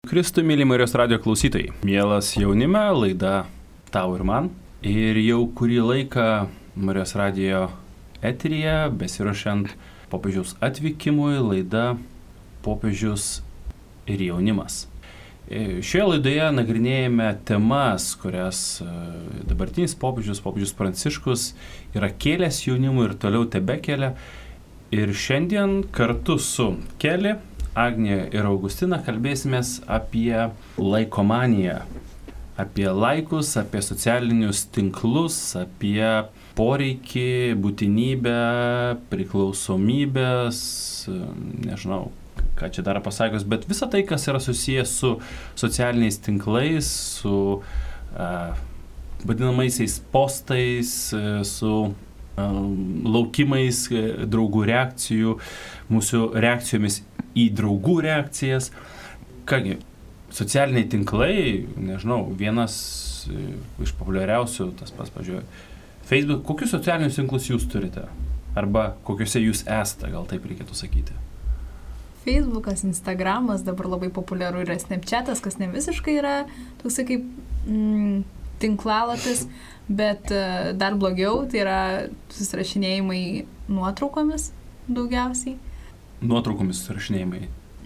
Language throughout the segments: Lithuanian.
Kristui, myli Marijos radijo klausytojai. Mielas jaunime, laida Tau ir man. Ir jau kurį laiką Marijos radijo eteryje, besiruošiant popiežiaus atvykimui, laida Popiežius ir jaunimas. Šioje laidoje nagrinėjame temas, kurias dabartinis popiežius Pranciškus yra kėlęs jaunimui ir toliau tebekelia. Ir šiandien kartu su Keli, Agnė ir Augustina kalbėsimės apie laikomaniją, apie laikus, apie socialinius tinklus, apie poreikį, būtinybę, priklausomybės, nežinau, ką čia dar pasakius, bet visa tai, kas yra susijęs su socialiniais tinklais, su vadinamaisiais postais, su laukimais draugų reakcijų, mūsų reakcijomis į draugų reakcijas. Kągi, socialiniai tinklai, nežinau, vienas iš populiariausių, tas pats, pažiūrėjau, Facebook, kokius socialinius tinklus jūs turite? Arba kokiuose jūs esate, gal taip reikėtų sakyti? Facebookas, Instagramas, dabar labai populiaru yra Snapchatas, kas ne visiškai yra toksai kaip tinklalapis, bet dar blogiau, tai yra susirašinėjimai nuotraukomis daugiausiai. Nuotraukomis susirašinėjimai?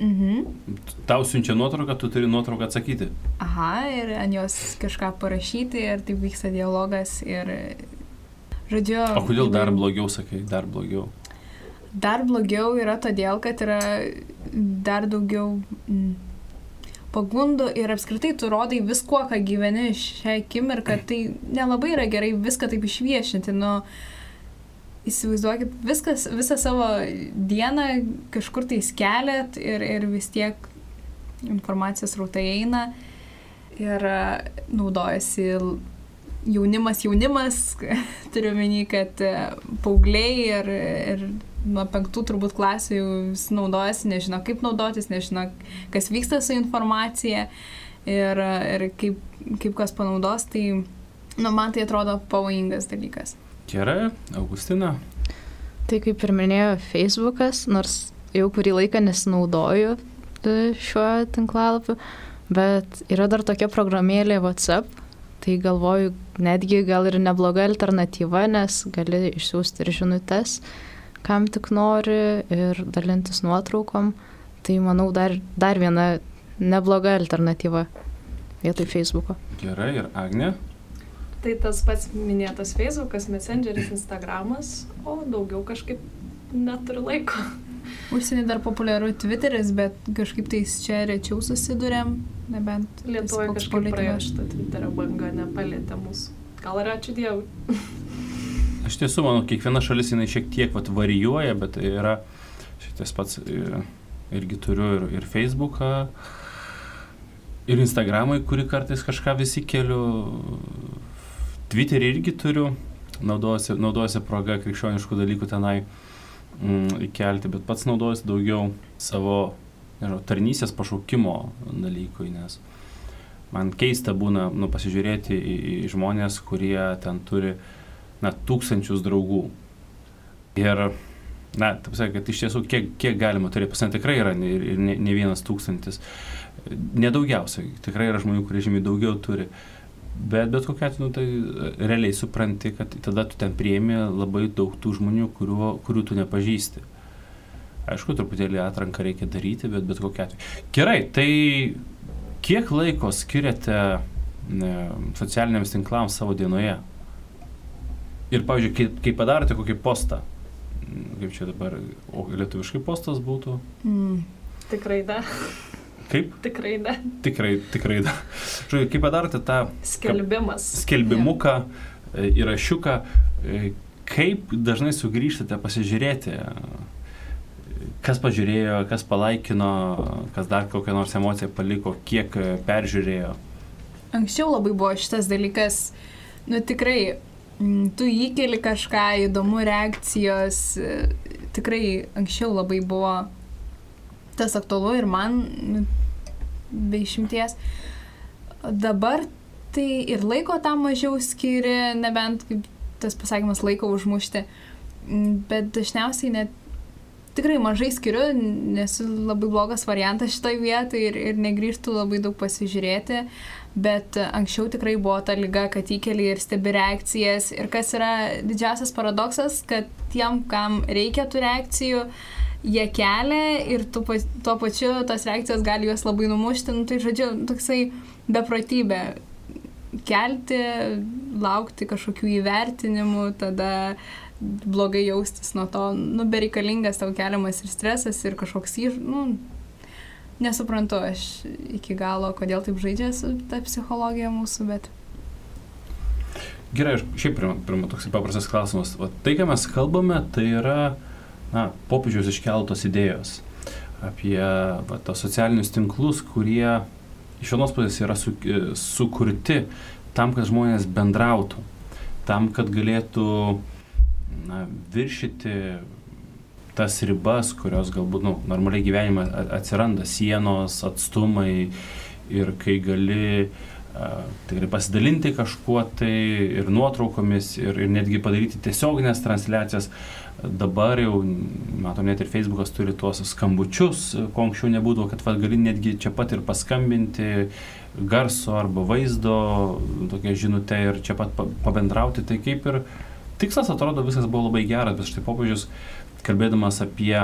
Tau siunčia nuotrauką, tu turi nuotrauką atsakyti. Aha, ir ant jos kažką parašyti ir taip vyksta dialogas ir žodžiu... O kodėl dar blogiau, sakai, dar blogiau? Dar blogiau yra todėl, kad yra dar daugiau pagundų ir apskritai tu rodai viskuo, ką gyveni šią akimirką, tai nelabai yra gerai viską taip išviešinti. Nu, įsivaizduokit, visą savo dieną kažkur tai skeliat ir vis tiek informacijos srautai eina ir naudojasi jaunimas, turiu omeny, kad paaugliai ir nuo 5 turbūt klasių jau vis naudojasi, nežino kaip naudotis, nežino kas vyksta su informacija ir kaip kas panaudos, tai man tai atrodo pavojingas dalykas. Gerai, Augustina. Tai kaip ir minėjo Facebookas, nors jau kurį laiką nesinaudoju šiuo tinklalapiu, bet yra dar tokia programėlė WhatsApp, tai galvoju netgi gal ir nebloga alternatyva, nes gali išsiųsti ir žinutes, kam tik nori ir dalintis nuotraukom. Tai manau dar viena nebloga alternatyva vietoj Facebooko. Gerai, ir Agnė? Tai tas pats minėtas Facebookas, Messengeris, Instagramas, o daugiau kažkaip neturiu laiko. Užsienį dar populiaru Twitteris, bet kažkaip tais čia rečiau susidurėm, nebent Lietuvoje kažkaip praėjo šitą Twitterio bangą, nepalėtė mūsų. Gal ir ačiū Dievui. Aš tiesų, manau, kiekviena šalis jinai šiek tiek varijuoja, bet yra šitas pats, irgi turiu ir Facebooką, ir Instagramą, kurį kartais kažką visi keliu, Twitterį irgi turiu, naudojasi proga krikščioniškų dalykų tenai įkelti, bet pats naudojasi daugiau savo, nežinau, tarnystės pašaukimo dalykui, nes man keista būna pasižiūrėti į žmonės, kurie ten turi tūkstančius draugų. Ir, taip sakė, kad iš tiesų, kiek galima turėti, pas tikrai yra ir ne 1000. Nedaugiausiai, tikrai yra žmonių, kurie žymiai daugiau turi. Bet kokiu atveju, tai realiai supranti, kad tada tu ten priimi labai daug tų žmonių, kurių tu nepažįsti. Aišku, truputėlį atranką reikia daryti, bet kokiu atveju. Gerai, tai kiek laiko skiriate socialiniams tinklams savo dienoje? Ir, pavyzdžiui, kai padarote kokį postą, kaip čia dabar, o lietuviškai postas būtų? Tikrai da. Kaip? Tikrai da. Tikrai da. Žodžiu, kai padarote tą skelbimuką, įrašiuką, kaip dažnai sugrįžtate pasižiūrėti, kas pažiūrėjo, kas palaikino, kas dar kokią nors emociją paliko, kiek peržiūrėjo? Anksčiau labai buvo šitas dalykas, tikrai, tu įkeli kažką, įdomu reakcijos, tikrai anksčiau labai buvo tas aktualu ir man be išimties. Dabar tai ir laiko tam mažiau skiri, nebent kaip tas pasakymas laiko užmušti, bet dažniausiai net tikrai mažai skiriu, nesu labai blogas variantas šitoj vietoj ir negrįžtų labai daug pasižiūrėti, bet anksčiau tikrai buvo ta liga, kad įkeli ir stebi reakcijas ir kas yra didžiausias paradoksas, kad tiem, kam reikia tų reakcijų, jie kelia ir tuo pačiu tos reakcijos gali juos labai numušti, tai žodžiu, toksai beprotybė. Kelti, laukti kažkokių įvertinimų, tada blogai jaustis nuo to, bereikalingas tau keliamas ir stresas ir kažkoks nesuprantu aš iki galo, kodėl taip žaidžia su ta psichologija mūsų, bet... Gerai, šiaip pirma toks paprastas klausimas. Tai, ką mes kalbame, tai yra popiežiaus iškeltos idėjos apie tos socialinius tinklus, kurie iš vienos pusės yra sukurti tam, kad žmonės bendrautų, tam, kad galėtų viršyti tas ribas, kurios galbūt normaliai gyvenime atsiranda, sienos, atstumai ir kai gali pasidalinti kažkuo tai ir nuotraukomis ir netgi padaryti tiesioginės transliacijas. Dabar jau, matom, net ir Facebookas turi tuos skambučius, ko anksčiau nebūdavo, kad gali netgi čia pat ir paskambinti garso arba vaizdo tokia žinutė ir čia pat pabendrauti. Tai kaip ir tikslas atrodo viskas buvo labai geras, bet štai popiežius, kalbėdamas apie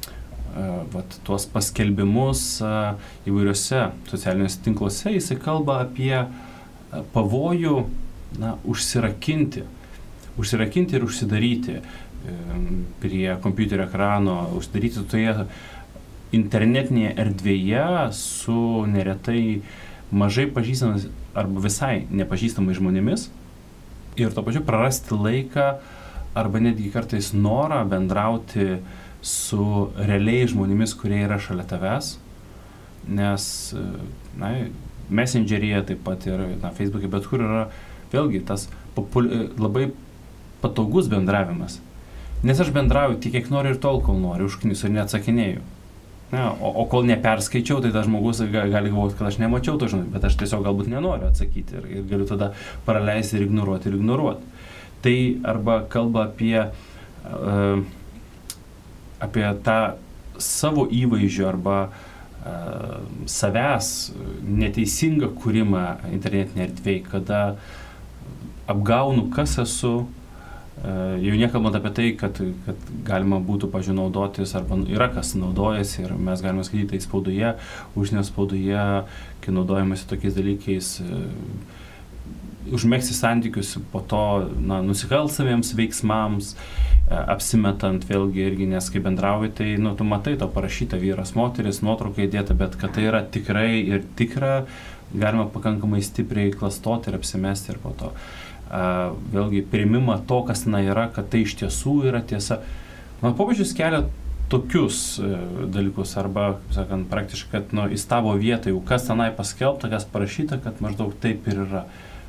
tuos paskelbimus įvairiuose socialiniuose tinkluose, jisai kalba apie pavojų užsirakinti ir užsidaryti prie kompiuterio ekrano, užsidaryti toje internetinėje erdvėje su neretai mažai pažįstamais arba visai nepažįstamais žmonėmis ir to pačiu prarasti laiką arba netgi kartais norą bendrauti su realiais žmonėmis, kurie yra šalia tavęs, nes Messengeryje taip pat ir Facebook'e, bet kur yra vėlgi tas labai patogus bendravimas. Nes aš bendrauju tik kiek noriu ir tol, kol noriu, užknisu ir neatsakinėju. O kol neperskaičiau, tai tas žmogus gali galvoti, kad aš nemačiau to žinai, bet aš tiesiog galbūt nenoriu atsakyti ir galiu tada praleisti ir ignoruoti. Tai arba kalba apie tą savo įvaizdžio arba savęs neteisingą kūrimą internetinėje erdvėje, kada apgaunu, kas esu, jau nekalbant apie tai, kad galima būtų naudotis, arba yra kas naudojasi ir mes galime skaityti tai spaudoje, užsienio spaudoje, kai naudojamasi tokiais dalykais, užmegzti santykius po to nusikalstamiems veiksmams, apsimetant vėlgi irgi, nes kai bendrauji, tai tu matai to parašyta vyras, moteris, nuotraukai įdėta, bet kad tai yra tikrai ir tikra, galima pakankamai stipriai klastoti ir apsimesti ir po to. Vėlgi priimimą to, kas yra, kad tai iš tiesų yra tiesa. Popiežius kelia tokius dalykus arba, sakant, praktiškai, kad į tavo vietą jau kas tenai paskelbta, kas parašyta, kad maždaug taip ir yra.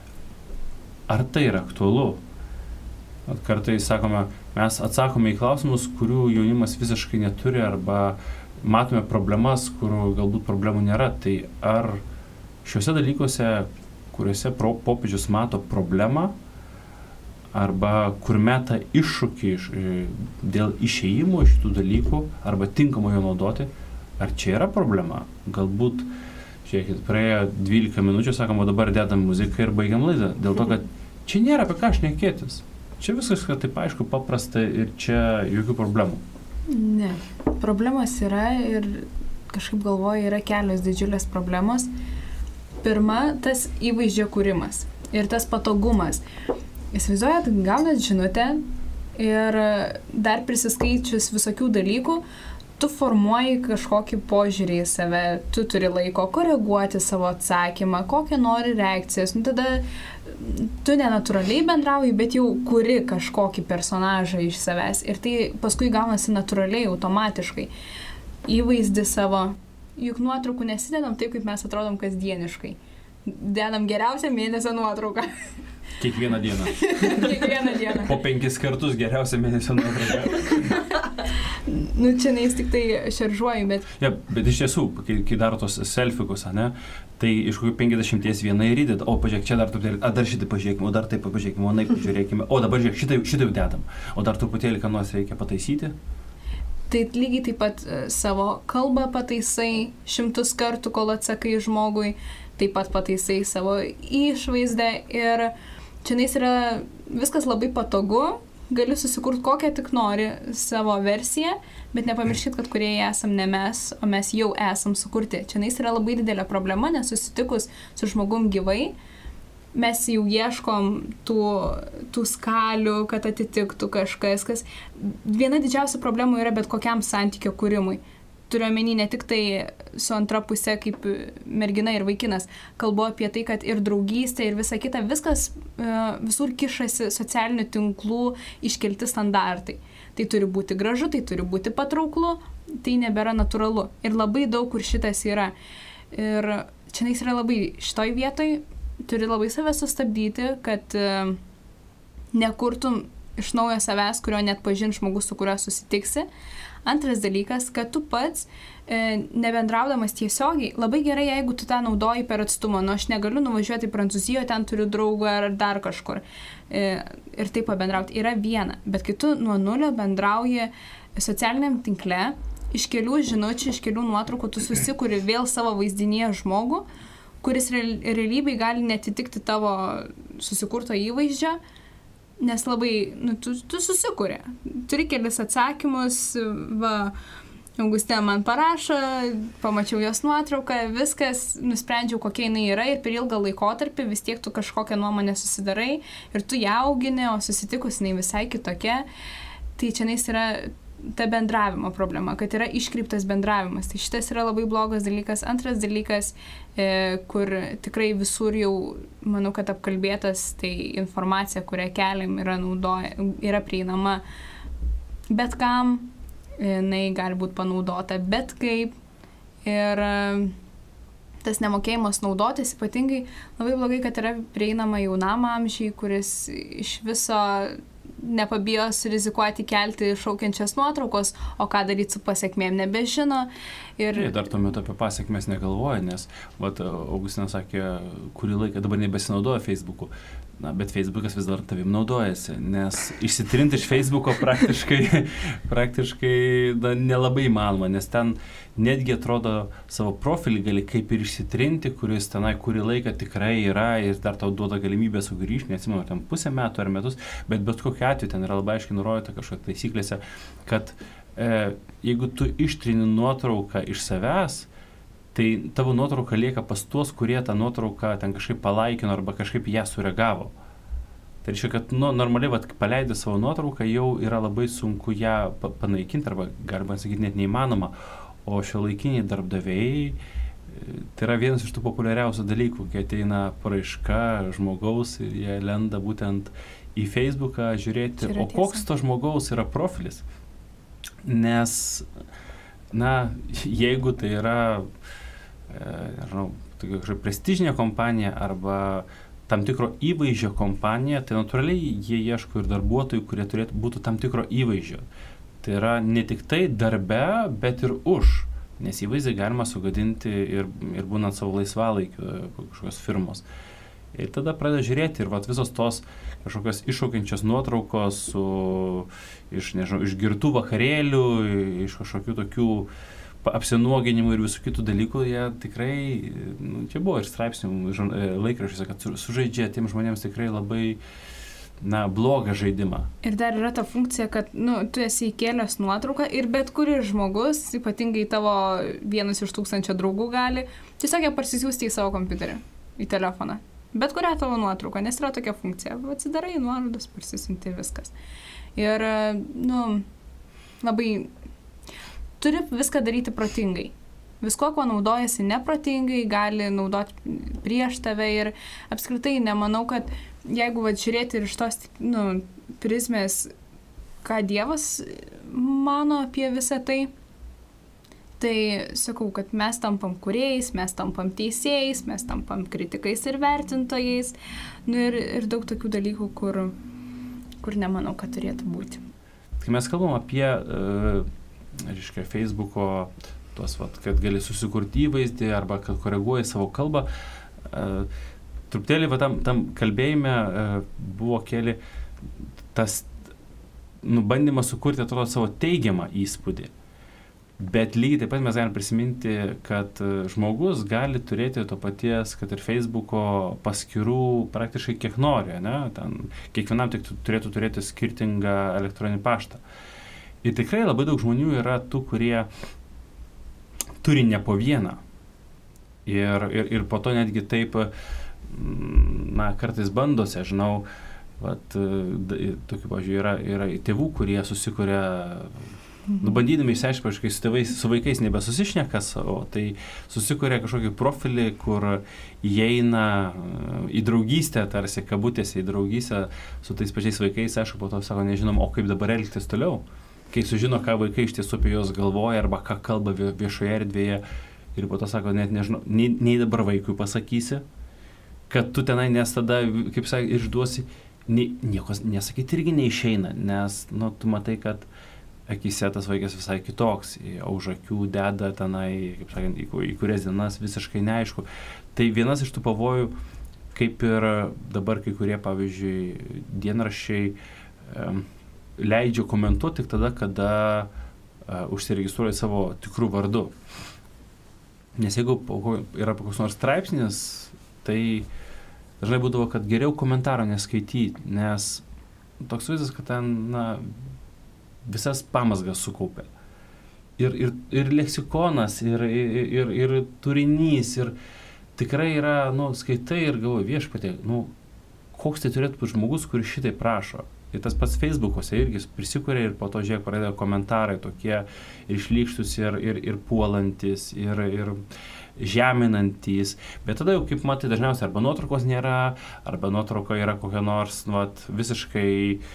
Ar tai yra aktualu? Kartais sakome, mes atsakome į klausimus, kurių jaunimas visiškai neturi arba matome problemas, kurių galbūt problemų nėra. Tai ar šiuose dalykuose, kuriuose popiežius mato problemą arba kur meta iššūkį dėl išėjimo iš šitų dalykų arba tinkamo jo naudoti, ar čia yra problema? Galbūt, žiūrėkit, praėjo 12 minučių, sakom, o dabar dedam muziką ir baigiam laidą. Dėl to, kad čia nėra apie ką šnekėtis. Čia viskas, kad taip aišku, paprasta ir čia jokių problemų. Ne, problemos yra ir kažkaip galvoju, yra kelios didžiulės problemos. Pirma, tas įvaizdžio kūrimas ir tas patogumas. Įsivaizduojat, gaunat žinutę ir dar prisiskaičius visokių dalykų, tu formuoji kažkokį požiūrį į save, tu turi laiko koreguoti savo atsakymą, kokią nori reakcijas. Tada tu nenatūraliai bendrauji, bet jau kuri kažkokį personažą iš savęs ir tai paskui gaunasi natūraliai, automatiškai. Įvaizdį savo. Juk nuotraukų nesidedam taip, kaip mes atrodom kasdieniškai. Dedam geriausią mėnesio nuotrauką. Kiekvieną dieną. Kiekvieną dieną. Po 5 kartus geriausią mėnesio nuotrauką. Čia neis tik tai šaržuoju, bet... Ja, bet iš tiesų, kai daro tos selfikus, tai iš kokių 50 vieną ir įdeda, o pažiūrėk, čia dar truputėlį, dar šitą pažiūrėkime, o dar taip pažiūrėkime, o naip pažiūrėkime, o dabar žiūrėk, šitą jau dedam, o dar truputėlį ką nors reikia pataisyti. Tai lygiai taip pat savo kalbą pataisai 100 kartų, kol atsakai žmogui, taip pat pataisai savo išvaizdą ir čianais yra viskas labai patogu, gali susikurti kokią tik nori savo versiją, bet nepamirškit, kad kūrėjai esam ne mes, o mes jau esam sukurti. Čianais yra labai didelė problema, nes susitikus su žmogum gyvai, mes jau ieškom tų skalių, kad atitiktų kažkas, kas viena didžiausia problemų yra bet kokiam santykio kūrimui. Turiu omeny ne tik tai su antra pusė kaip mergina ir vaikinas, kalbu apie tai, kad ir draugystė ir visa kita, viskas visur kišasi socialinių tinklų iškelti standartai. Tai turi būti gražu, tai turi būti patrauklu, tai nebėra natūralu. Ir labai daug kur šitas yra. Ir čianais yra labai šitoj vietoj, turi labai save sustabdyti, kad nekurtum iš naujo savęs, kurio net pažin žmogus, su kuriuo susitiksi. Antras dalykas, kad tu pats, nebendraudamas tiesiogiai, labai gerai, jeigu tu tą naudoji per atstumą. Nu, aš negaliu nuvažiuoti į Prancūziją, ten turiu draugą ar dar kažkur. Ir taip pabendrauti yra viena. Bet kai tu nuo nulio bendrauji socialiniam tinkle, iš kelių žinučių, iš kelių nuotraukų, tu susikuri vėl savo vaizdinėje žmogų, kuris realybėj gali netitikti tavo susikurto įvaizdžio, nes labai, tu susikuri. Turi kelis atsakymus, va, Augustė man parašo, pamačiau jos nuotrauką, viskas, nusprendžiau, kokia jinai yra ir per ilgą laikotarpį vis tiek tu kažkokią nuomonę susidarai ir tu ją augini, o susitikus jinai visai kitokia. Tai čianais yra ta bendravimo problema, kad yra iškreiptas bendravimas. Tai šitas yra labai blogas dalykas. Antras dalykas, kur tikrai visur jau, manau, kad apkalbėtas, tai informacija, kurią keliam, yra prieinama bet kam, jinai gali būti panaudota bet kaip. Ir tas nemokėjimas naudotis ypatingai labai blogai, kad yra prieinama jaunam amžiui, kuris iš viso nepabijo surizikuoti kelti šaukiančias nuotraukos, o ką daryti su pasiekmėm nebežino. Ir dar tuo metu apie pasiekmes negalvoja, nes Augustinas sakė, kurį laiką dabar nebesinaudoja Facebook'u. Na, bet Facebookas vis dar tavim naudojasi, nes išsitrinti iš Facebook'o praktiškai nelabai įmanoma, nes ten netgi atrodo savo profilį gali kaip ir išsitrinti, kuris tenai kurį laiką tikrai yra ir dar tau duoda galimybę sugrįžti, neatsimenu, ten pusę metų ar metus, bet kokiu atveju ten yra labai aiškiai nurodyta kažkokia taisyklėse, kad jeigu tu ištrini nuotrauką iš savęs, tai tavo nuotrauka lieka pas tuos, kurie tą nuotrauką ten kažkaip palaikino arba kažkaip ją sureagavo. Tai reiškia, kad normaliai paleidai savo nuotrauką, jau yra labai sunku ją panaikinti arba, galima sakyti, net neįmanoma. O šiuolaikiniai darbdaviai, tai yra vienas iš tų populiariausių dalykų, kai ateina paraiška žmogaus ir jie lenda būtent į Facebooką žiūrėti, o koks to žmogaus yra profilis. Nes, jeigu tai yra tokia kažkokia prestižinė kompanija arba tam tikro įvaizdžio kompanija, tai natūraliai jie ieško ir darbuotojų, kurie būtų tam tikro įvaizdžio. Tai yra ne tik tai darbe, bet ir už, nes įvaizdį galima sugadinti ir būnant savo laisvalaikiu kažkokios firmos. Ir tada pradeda žiūrėti ir visos tos kažkokios iššaukiančios nuotraukos iš girtų vakarėlių, iš kažkokių tokių apsinuoginimų ir visų kitų dalykų, jie tikrai, čia buvo ir straipsnių laikraščiuose, kad sužaidžia tiem žmonėms tikrai labai blogą žaidimą. Ir dar yra ta funkcija, kad tu esi įkėlęs nuotrauką ir bet kuris žmogus, ypatingai tavo vienas iš 1000 draugų gali, tiesiog ją parsisiųsti į savo kompiuterį, į telefoną. Bet kurią tavo nuotrauką, nes yra tokia funkcija. Atsidarai nuorodas, parsisinti viskas. Ir, labai turi viską daryti protingai. Visko, kuo naudojasi neprotingai, gali naudoti prieš tave ir apskritai nemanau, kad jeigu žiūrėti ir iš tos prizmės, ką Dievas mano apie visą tai, tai sakau, kad mes tampam kūrėjais, mes tampam teisėjais, mes tampam kritikais ir vertintojais, ir daug tokių dalykų, kur nemanau, kad turėtų būti. Kai mes kalbam apie Facebook'o tuos, kad gali susikurti įvaizdį arba kad koreguoji savo kalbą, truputėlį tam kalbėjime buvo tas bandymas sukurti atrodo savo teigiamą įspūdį. Bet lygiai taip pat mes galime prisiminti, kad žmogus gali turėti to paties, kad ir Facebooko paskyrų praktiškai kiek nori, ne? Ten kiekvienam tik turėtų turėti skirtingą elektroninį paštą. Ir tikrai labai daug žmonių yra tų, kurie turi ne po vieną. Ir po to netgi taip, na, kartais bandosi, žinau, tokių, pavyzdžiui, yra tėvų, kurie susikuria, bandydami išsiaiškinti, kai su vaikais nebesusišneka savo, tai susikuria kažkokį profilį, kur įeina į draugystę, tarsi kabutėse į draugystę su tais pačiais vaikais, aišku, po to sako, nežinom, o kaip dabar elgtis toliau. Kai sužino, ką vaikai iš tiesų apie juos galvoja arba ką kalba viešoje erdvėje ir po to sako, net nežinau, nei dabar vaikui pasakysi, kad tu tenai, nes tada, kaip sakai, išduosi, nieko nesakyti irgi neišeina, nes, nu, tu matai, kad akise tas vaikas visai kitoks, už akių deda tenai, kaip sakant, į kurias dienas visiškai neaišku. Tai vienas iš tų pavojų, kaip ir dabar kai kurie, pavyzdžiui, dienraščiai leidžia komentuoti tik tada, kada užsiregistruoja savo tikrų vardu. Nes jeigu yra koks nors straipsnis, tai dažnai būdavo, kad geriau komentaro neskaityti, nes toks vaizdas, kad ten, na, visas pamazgas sukaupė. Ir leksikonas, ir turinys, ir tikrai yra, nu, skaitai ir galvoji, viešpatie, nu, koks tai turėtų būti žmogus, kuris šitai prašo. Ir tas pats Facebook'ose irgi prisikuria ir po to, žiūrėk, pradeda komentarai tokie ir šlykštus, ir puolantis, ir žeminantys. Bet tada jau, kaip matai, dažniausiai arba nuotraukos nėra, arba nuotrauka yra kokia nors, nu, visiškai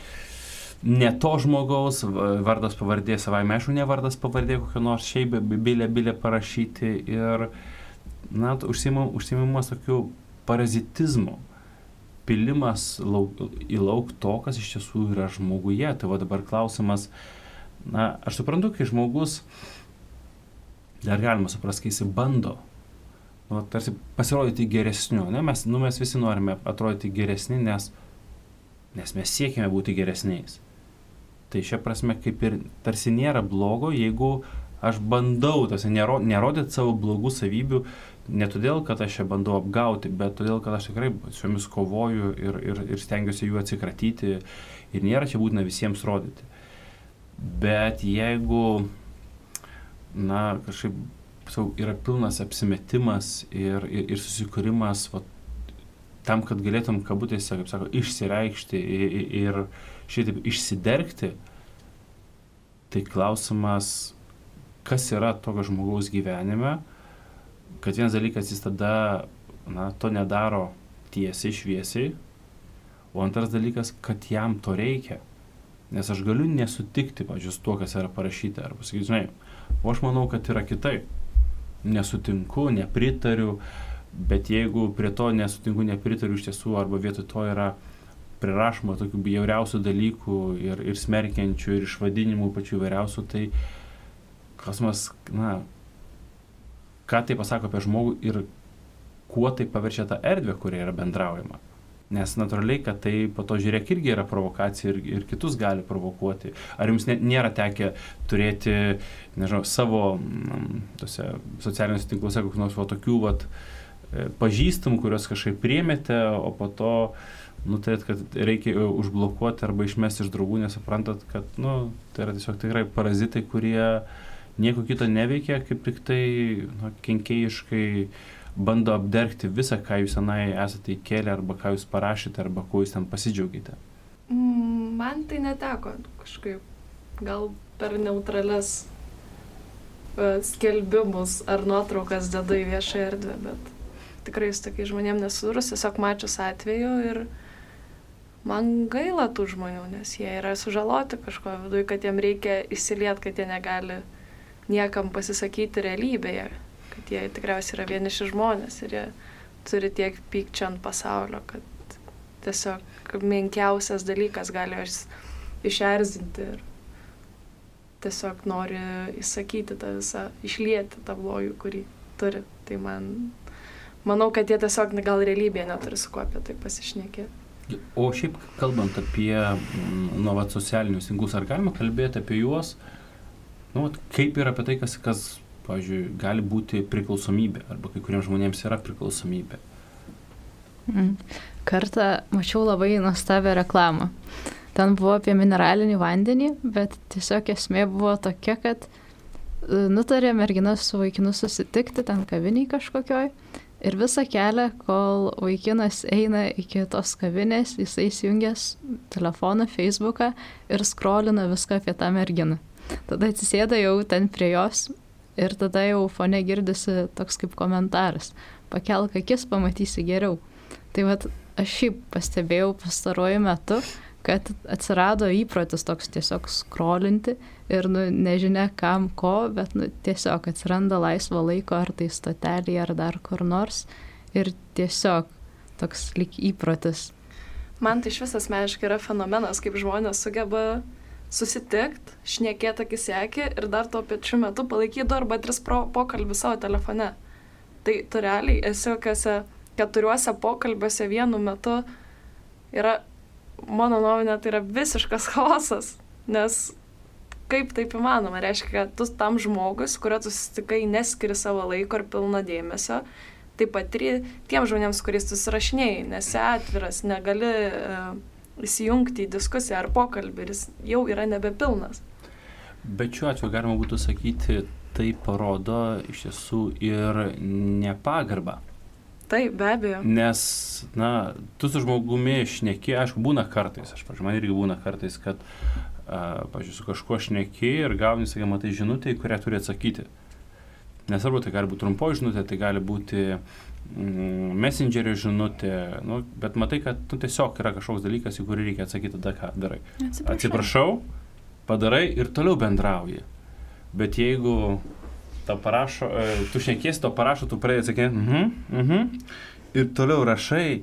ne to žmogaus, vardas pavardė, savaime aišku, ne vardas pavardė, kokia nors šiaip bilė parašyti ir, na, užsiėmimas tokiu parazitizmu, pilimas į lauk to, kas iš tiesų yra žmoguje. Tai va dabar klausimas, na, aš suprantu, kai žmogus, dar galima suprasti, kai jis bando, nu, tarsi pasirodyti geresniu, ne, mes visi norime atrodyti geresni, nes mes siekime būti geresniais. Tai šia prasme kaip ir tarsi nėra blogo, jeigu aš bandau nerodyti savo blogų savybių, ne todėl, kad aš čia bandau apgauti, bet todėl, kad aš tikrai su jomis kovoju ir stengiuosi jų atsikratyti ir nėra čia būtina visiems rodyti. Bet jeigu, na, kažkaip yra pilnas apsimetimas ir susikūrimas tam, kad galėtum kabutėse, kaip sako, išsireikšti ir šitaip išsidergti, tai klausimas, kas yra tokio žmogaus gyvenime, kad vienas dalykas jis tada, na, to nedaro tiesiai, šviesiai, o antras dalykas, kad jam to reikia. Nes aš galiu nesutikti, pavyzdžiui, su tuo, kas yra parašyta, arba sakyti, žinai, o aš manau, kad yra kitaip. Nesutinku, nepritariu, bet jeigu prie to nesutinku, nepritariu iš tiesų, arba vietoj to yra prirašoma tokių bjauriausių dalykų ir smerkiančių, ir išvadinimų pačių įvairiausių, tai klausimas, na, ką tai pasako apie žmogų ir kuo tai paverčia tą erdvę, kurioje yra bendraujama. Nes natūraliai, kad tai po to žiūrėk irgi yra provokacija ir kitus gali provokuoti. Ar jums nėra tekę turėti, nežinau, savo tose socialiniuose tinkluose kokių nors tokių pažįstamų, kurios kažkaip priėmėte, o po to nutarėt, kad reikia užblokuoti arba išmesti iš draugų, nesuprantat, kad, nu, tai yra tiesiog tikrai parazitai, kurie nieko kito neveikia, kaip tik tai, nu, kenkėjiškai bando apdergti visą, ką jūs senai esate įkėlę, arba ką jūs parašėte, arba kuo jūs ten pasidžiaugite. Man tai neteko kažkaip, gal per neutralias skelbimus ar nuotraukas dedu į viešą erdvę, bet tikrai su tokiais žmonėm nesusidūrus, tiesiog mačius atveju ir man gaila tų žmonių, nes jie yra sužaloti kažko viduje, kad jiem reikia įsiliet, kad jie negali niekam pasisakyti realybėje, kad jie tikriausiai yra vieniši žmonės ir jie turi tiek pykčio ant pasaulio, kad tiesiog menkiausias dalykas gali juos išerzinti ir tiesiog nori įsakyti tą visą, išlieti tą blogį, kurį turi. Tai manau, kad jie tiesiog gal realybėje neturi su kuo apie tai pasišnekėti. O šiaip kalbant apie socialinius tinklus, ar galima kalbėti apie juos Nu, kaip yra apie tai, kas, pavyzdžiui, gali būti priklausomybė, arba kai kuriems žmonėms yra priklausomybė. Kartą mačiau labai nuostabią reklamą. Ten buvo apie mineralinį vandenį, bet tiesiog esmė buvo tokia, kad nutarė mergina su vaikinu susitikti ten kaviniai kažkokioj ir visą kelią, kol vaikinas eina iki tos kavinės, jisai įsijungęs telefoną, Facebooką ir scrollina viską apie tą merginą. Tada atsisėda jau ten prie jos ir tada jau fone girdisi toks kaip komentaras. Pakelk akis, pamatysi geriau. Tai vat aš šiaip pastebėjau pastaruoju metu, kad atsirado įprotis toks tiesiog scrollinti ir nežinia kam ko, bet tiesiog atsiranda laisvo laiko ar tai stotelėje ar dar kur nors ir tiesiog toks lyg įprotis. Man tai iš vis asmeniškai yra fenomenas, kaip žmonės sugeba susitikt, šnekėt akis į akį ir dar tuo pačiu metu palaikyti 2 arba 3 pokalbį savo telefone. Tai tu realiai esi kokiuose 4 pokalbiuose vienu metu yra, mano nuomonė, tai yra visiškas chaosas, nes kaip taip įmanoma, reiškia, kad tu tam žmogus, kurio tu susitikai, neskiri savo laiko ir pilno dėmesio, taip pat ir tiem žmonėms, kuriais tu susirašinėjai, nesi atviras, negali įsijungti į diskusiją ar pokalbį ir jis jau yra nebepilnas. Bet šiuo atveju galima būtų sakyti, tai parodo iš tiesų ir nepagarbą. Taip, be abejo. Nes, tu su žmogumi šneki, aišku, būna kartais, man irgi būna kartais, kad, pavyzdžiui, su kažkuo šneki ir gauni, sakai, matai žinutę, į kurią turi atsakyti. Nesvarbu, tai gali būti trumpoji žinutė, tai gali būti messengerio žinutė, bet matai, kad tiesiog yra kažkoks dalykas, į kurį reikia atsakyti, tada ką darai. Atsiprašau, padarai ir toliau bendrauji. Bet jeigu tu šnekiesi, to parašo, tu pradėjai atsakinėti, ir toliau rašai,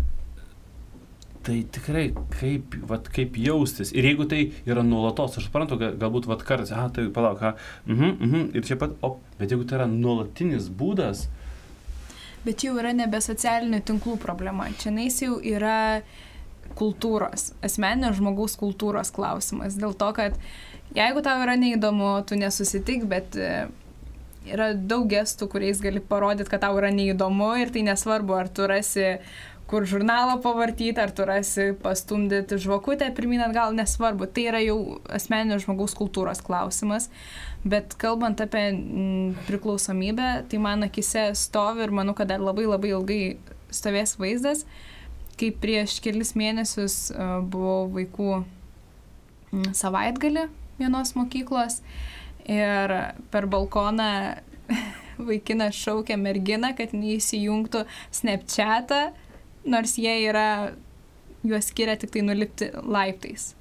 tai tikrai kaip jaustis. Ir jeigu tai yra nuolatos, aš suprantu, galbūt kartais, tai palauk, ir čia pat, bet jeigu tai yra nuolatinis būdas. Bet jau yra nebe socialinių tinklų problema. Čia jau yra kultūros, asmeninio žmogaus kultūros klausimas. Dėl to, kad jeigu tau yra neįdomu, tu nesusitik, bet yra daug gestų, kuriais gali parodyti, kad tau yra neįdomu ir tai nesvarbu, ar tu rasi kur žurnalą pavartyti, ar tu rasi pastumdyti žvakutę pirmyn atgal, nesvarbu. Tai yra jau asmeninio žmogaus kultūros klausimas. Bet kalbant apie priklausomybę, tai man akise stovi ir manau, kad dar labai labai ilgai stovės vaizdas, kai prieš kelis mėnesius buvau vaikų savaitgalį vienos mokyklos ir per balkoną vaikinas šaukė merginą, kad neįsijungtų Snapchatą, nors jie juos skiria tik tai nulipti laiptais.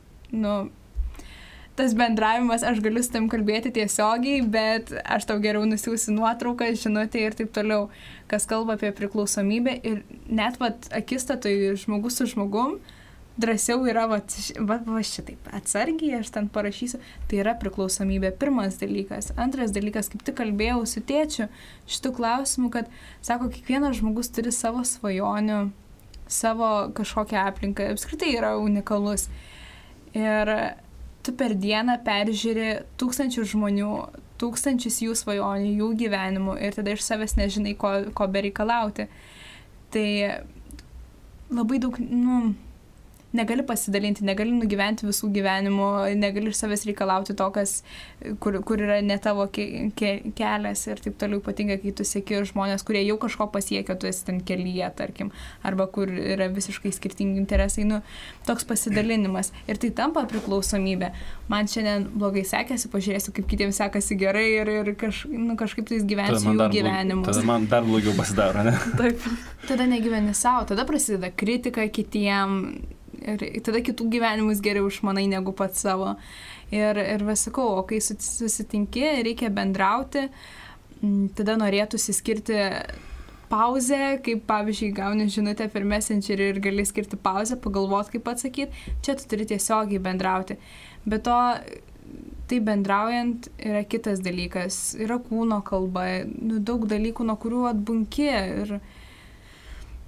Tas bendravimas, aš galiu su tam kalbėti tiesiogiai, bet aš tau geriau nusiųsiu nuotrauką, žinutę ir taip toliau, kas kalba apie priklausomybę. Ir net akistatoj žmogus su žmogum drąsiau yra šitaip, atsargiai, aš ten parašysiu. Tai yra priklausomybė, pirmas dalykas. Antras dalykas, kaip tik kalbėjau su tėčiu šitų klausimų, kad, sako, kiekvienas žmogus turi savo svajonių, savo kažkokią aplinką, apskritai yra unikalus. Ir tu per dieną peržiūri 1000 žmonių, 1000 jų svajonių, jų gyvenimų ir tada iš savęs nežinai, ko bereikalauti. Tai labai daug, negali pasidalinti, negali nugyventi visų gyvenimų, negali iš savęs reikalauti to, kur yra ne tavo kelias ir taip toliau, ypatingai, kai tu seki žmonės, kurie jau kažko pasiekia, tu esi ten kelyje, tarkim, arba kur yra visiškai skirtingi interesai, toks pasidalinimas. Ir tai tampa priklausomybė. Man šiandien blogai sekėsi, pažiūrėsiu, kaip kitiems sekasi gerai ir kažkaip tais gyvensiu jų gyvenimus. Tada man dar blogiau pasidaro, ne? Taip. Tada negyveni savo, tada prasideda kritika kitiem. Ir tada kitų gyvenimus geriau išmanai negu pats savo. Ir sakau, o kai susitinki, reikia bendrauti, tada norėtųsi skirti pauzę, kaip pavyzdžiui gauni žinutę per Messengerį ir gali skirti pauzę, pagalvoti, kaip atsakyti. Čia tu turi tiesiogiai bendrauti. Bet to, tai bendraujant yra kitas dalykas. Yra kūno kalba, daug dalykų, nuo kurių atbunki.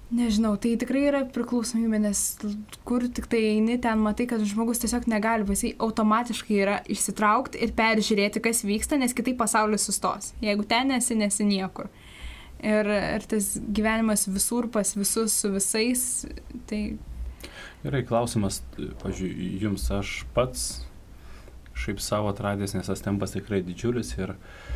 Nežinau, tai tikrai yra priklausomybė, nes kur tik tai eini, ten matai, kad žmogus tiesiog negali, jisai automatiškai yra išsitraukti ir peržiūrėti, kas vyksta, nes kitaip pasaulis sustos. Jeigu ten nesi niekur. Ir tas gyvenimas visur pas visus su visais, tai... Gerai, klausimas, pavyzdžiui, jums aš pats šiaip savo atradęs, nes tas tempas tikrai didžiulis ir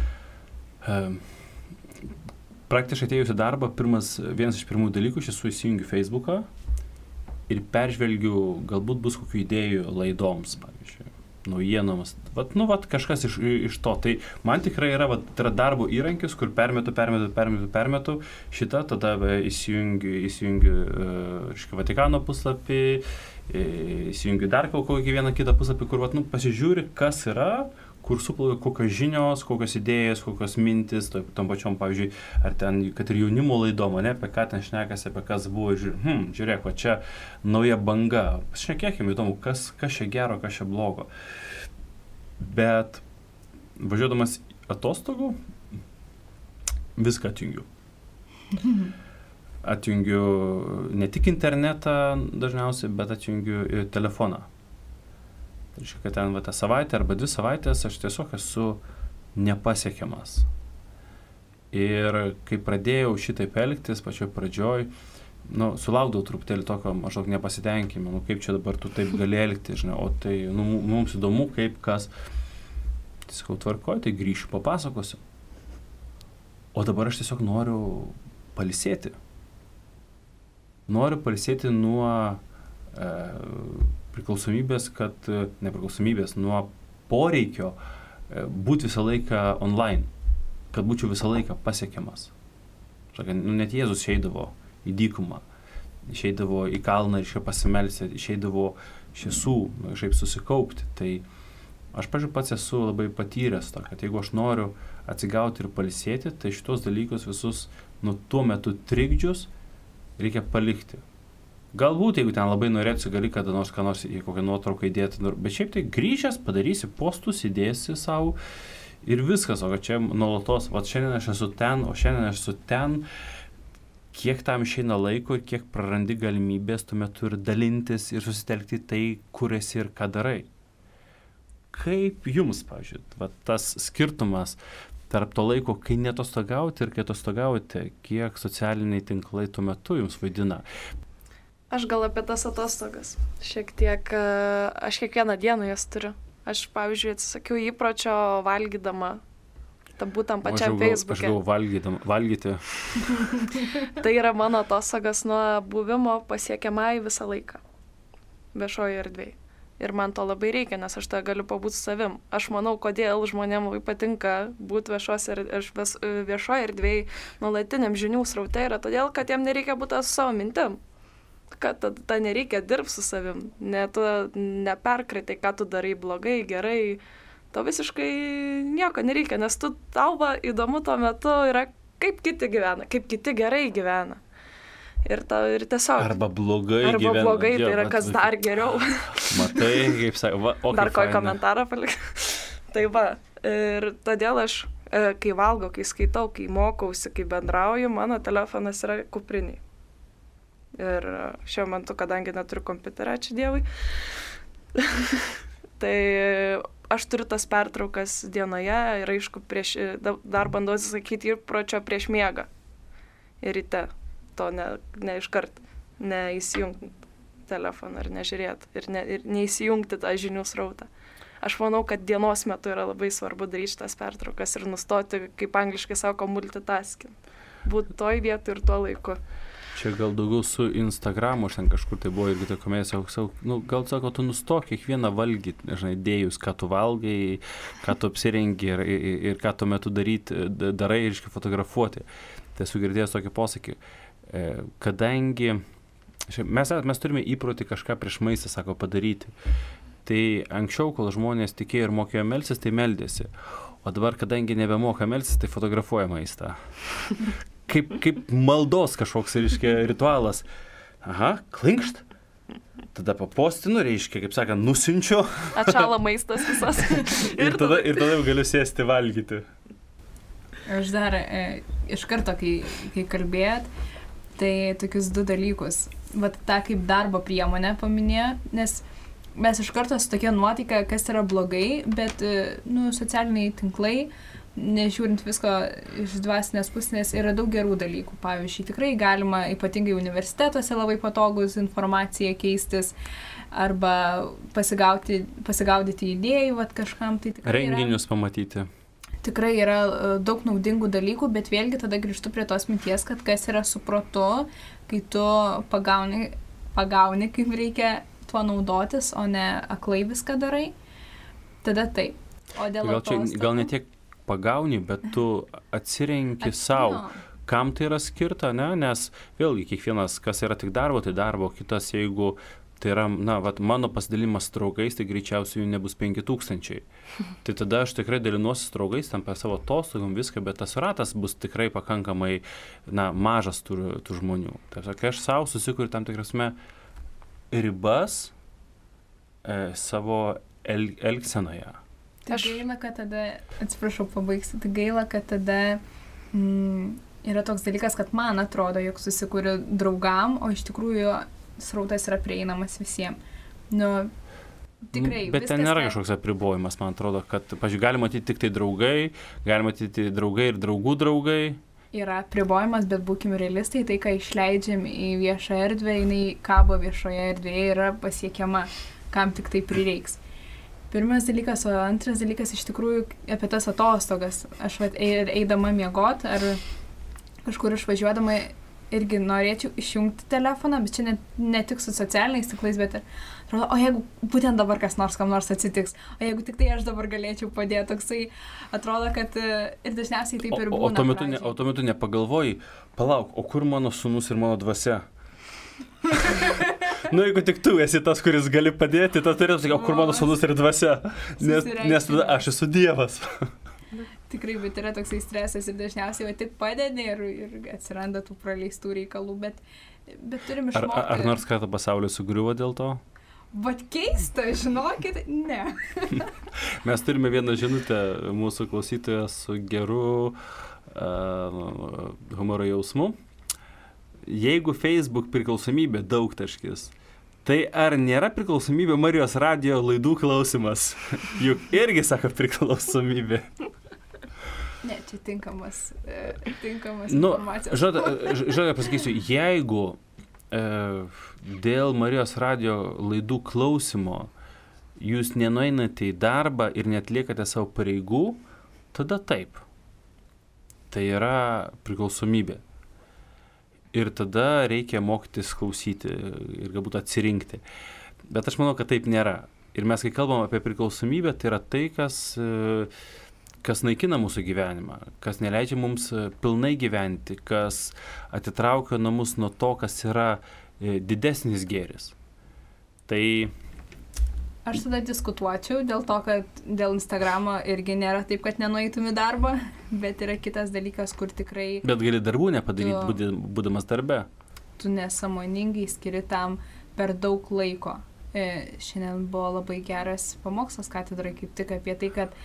praktiškai atėjus į darbą, vienas iš pirmų dalykų, aš įsijungiu Facebooką ir peržvelgiu, galbūt bus kokių idėjų laidoms, pavyzdžiui, naujienoms. Kažkas iš to. Tai man tikrai yra, tai yra darbo įrankis, kur permetu šitą, tada įsijungiu Vatikano puslapį, įsijungiu dar kokį vieną kitą puslapį, kur pasižiūri, kas yra, kur suplaukia kokios žinios, kokios idėjos, kokios mintis, tom pačiom, pavyzdžiui, ar ten, kad ir jaunimo laidom, ne, apie ką ten šnekasi, apie kas buvo, žiūrėk, čia nauja banga, pašnekėkime, įdomu, kas čia gero, kas čia blogo. Bet važiuodamas atostogų, viską atjungiu. Atjungiu ne tik internetą dažniausiai, bet atjungiu ir telefoną. Tai reiškia, kad ten tą savaitę arba 2 savaitės aš tiesiog esu nepasiekiamas. Ir kai pradėjau šitaip elgtis, pačioj pradžioj, sulaukdavau truputėlį tokio maždaug nepasitenkimo, kaip čia dabar tu taip gali elgtis, žinai, o tai mums įdomu, kaip kas. Tai sakau, tvarkoj, tai grįšiu, papasakosiu. O dabar aš tiesiog noriu pailsėti. Noriu pailsėti nuo nepriklausomybės, nuo poreikio būti visą laiką online, kad būčiau visą laiką pasiekiamas. Net Jėzus išeidavo į dykumą, išeidavo į kalną ir pasimelsti, išeidavo šiesų, kažkaip susikaupti. Tai aš, pažiūrėjau, pats esu labai patyręs to, kad jeigu aš noriu atsigauti ir pailsėti, tai šitos dalykus visus tuo metu trikdžius reikia palikti. Galbūt, jeigu ten labai norėtų, gali kada nors ką nors į kokią nuotrauką įdėti, bet šiaip tai grįžęs padarysi postus, įdėsi savo ir viskas, o kad čia nuolatos, šiandien aš esu ten, o šiandien aš esu ten, kiek tam išeina laiko ir kiek prarandi galimybės tuo metu ir dalintis ir susitelkti tai, kur esi ir ką darai. Kaip jums, pavyzdžiui, tas skirtumas tarp to laiko, kai netostogauti ir kai atostogauti, kiek socialiniai tinklai tuo metu jums vaidina? Aš gal apie tas atostogas. Šiek tiek, aš kiekvieną dieną jas turiu. Aš, pavyzdžiui, atsisakiau įpročio valgydama, būtent pačiam Facebook'e. Aš gavau valgyti. Tai yra mano atostogas nuo buvimo pasiekiamai visą laiką. Viešoje erdvėje. Ir man to labai reikia, nes aš tada galiu pabūti su savim. Aš manau, kodėl žmonėms labai patinka būti viešoje erdvėje nuolatiniam žinių sraute yra todėl, kad jiem nereikia būti su savo mintim. Kad tada nereikia dirbti su savim, tu neperkratai, ką tu darai blogai, gerai, to visiškai nieko nereikia, nes tau įdomu tuo metu yra, kaip kiti gyvena, kaip kiti gerai gyvena. Ir tiesiog... Arba blogai gyvena. Arba blogai, tai yra kas dar geriau. Matai, kaip sakai, dar kokį komentarą palikti. Tai ir todėl aš, kai valgau, kai skaitau, kai mokausi, kai bendrauju, mano telefonas yra kupriniai. Ir šiuo metu, kadangi neturiu kompiuterio, ačiū Dievui, tai aš turiu tas pertraukas dienoje ir aišku, dar bandau atsisakyti įpročio prieš miegą ir ryte, to ne iškart, neįsijungti telefoną ir nežiūrėti ir neįsijungti tą žinių srautą. Aš manau, kad dienos metu yra labai svarbu daryti tas pertraukas ir nustoti, kaip angliškai sako, multitasking. Būti toj vietoj ir tuo laiku. Čia gal daugiau su Instagramu, aš ten kažkur tai buvo irgi tokia komedija, gal sako, tu nustok kiekvieną valgį, žinai, dėjus, ką tu valgai, ką tu apsirengi ir ką tuo metu darai ir fotografuoti. Tai esu girdėjęs tokį posakį, kadangi mes turime įprotį kažką prieš maistą, sako, padaryti. Tai anksčiau, kol žmonės tikėjo ir mokėjo melstis, tai meldėsi. O dabar, kadangi nebemoka melstis, tai fotografuoja maistą. Kaip maldos kažkoks, reiškia, ritualas. Aha, klinkšt. Tada papostinu, reiškia, kaip sakant, nusinčiu. Atšala maistas visas. ir tada jau galiu sėsti valgyti. Aš dar iš karto, kai kalbėjot, Tai tokius 2 dalykus. Vat tą kaip darbo priemonę paminėjo, nes mes iš karto su tokia nuotaika, kas yra blogai, bet socialiniai tinklai, nežiūrint visko iš dvasinės pusės, yra daug gerų dalykų. Pavyzdžiui, tikrai galima ypatingai universitetuose labai patogus informaciją keistis arba pasigaudyti idėjų, vat kažkam. Tai renginius pamatyti. Tikrai yra daug naudingų dalykų, bet vėlgi tada grįžtu prie tos minties, kad kas yra su protu, kai tu pagauni kaip reikia tuo naudotis, o ne aklai viską darai, tada taip. O dėl gal ne tiek pagauni, bet tu atsirenki savo, kam tai yra skirta, ne? Nes vėlgi kiekvienas, kas yra tik darbo, tai darbo, kitas, jeigu tai yra, mano pasidalimas su draugais, tai greičiausiai jų nebus 5000. Tai tada aš tikrai dalinuosi su draugais, tam per savo atostogom viską, bet tas ratas bus tikrai pakankamai, mažas tų žmonių. Tai kai aš savo susikuriu tam tikrasme ribas savo elgsenoje. Tai gaila, kad tada, atsiprašau, pabaigsiu, tai gaila, kad tada yra toks dalykas, kad man atrodo, jog susikuriu draugam, o iš tikrųjų srautas yra prieinamas visiems. Tikrai. Bet ten nėra kažkoks apribojimas, man atrodo, kad, pažiūrėjau, galima matyti tik tai draugai, galima matyti draugai ir draugų draugai. Yra apribojimas, bet būkime realistai, tai, ką išleidžiam į viešą erdvę, jinai kabo viešoje erdvėje, yra pasiekiama, kam tik tai prireiks. Pirmas dalykas, o antras dalykas iš tikrųjų apie tas atostogas. Aš eidama miegot ar kažkur išvažiuodama irgi norėčiau išjungti telefoną, bet čia ne tik su socialiniais tinklais, bet ir atrodo, o jeigu būtent dabar kas nors kam nors atsitiks, o jeigu tik tai aš dabar galėčiau padėti, toksai atrodo, kad ir dažniausiai taip ir būna. O tuo metu nepagalvoji, palauk, o kur mano sūnus ir mano dvasia? Jeigu tik tu esi tas, kuris gali padėti, tada turėtum sakyti, o kur mano sūnus ir dvasia? Nes tada aš esu Dievas. Tikrai, bet yra toksai stresas ir dažniausiai tik padedi ir atsiranda tų praleistų reikalų, bet turim išmokti. Ar nors kartą pasaulis sugriuvo dėl to? Bet keista, žinokit, ne. Mes turime vieną žinutę mūsų klausytoją su geru humoro jausmu. Jeigu Facebook priklausomybė daugtaškis, tai ar nėra priklausomybė Marijos radijo laidų klausimas? Juk irgi sako priklausomybė. Ne, čia tinkamas informacijos. Žodžiu, pasakysiu, jeigu dėl Marijos radijo laidų klausimo jūs nenueinate į darbą ir netliekate savo pareigų, tada taip. Tai yra priklausomybė. Ir tada reikia mokytis klausyti ir galbūt atsirinkti. Bet aš manau, kad taip nėra. Ir mes, kai kalbam apie priklausomybę, tai yra tai, kas naikina mūsų gyvenimą, kas neleidžia mums pilnai gyventi, kas atitraukia nuo mus nuo to, kas yra didesnis gėris. Tai... Aš tada diskutuočiau dėl to, kad dėl Instagramo irgi nėra taip, kad nenueitum į darbą, bet yra kitas dalykas, kur tikrai... Bet gali darbų nepadaryti, būdamas darbe. Tu nesąmoningai skiri tam per daug laiko. Šiandien buvo labai geras pamokslas katedrai kaip tik apie tai, kad